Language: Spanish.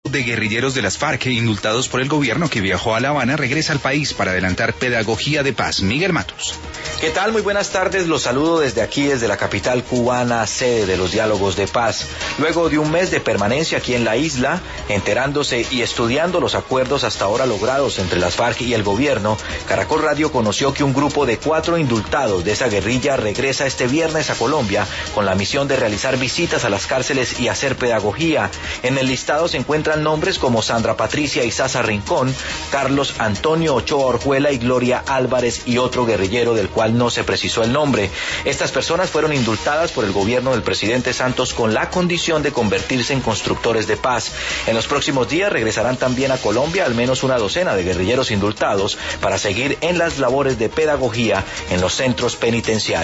De guerrilleros de las FARC indultados por el gobierno que viajó a La Habana regresa al país para adelantar pedagogía de paz. Miguel Matos. ¿Qué tal? Muy buenas tardes. Los saludo desde aquí, desde la capital cubana, sede de los diálogos de paz. Luego de un mes de permanencia aquí en la isla, enterándose y estudiando los acuerdos hasta ahora logrados entre las FARC y el gobierno, Caracol Radio conoció que un grupo de 4 indultados de esa guerrilla regresa este viernes a Colombia con la misión de realizar visitas a las cárceles y hacer pedagogía. En el listado se encuentran nombres como Sandra Patricia Izaza Rincón, Carlos Antonio Ochoa Orjuela y Gloria Álvarez y otro guerrillero del cual no se precisó el nombre. Estas personas fueron indultadas por el gobierno del presidente Santos con la condición de convertirse en constructores de paz. En los próximos días regresarán también a Colombia al menos una docena de guerrilleros indultados para seguir en las labores de pedagogía en los centros penitenciarios.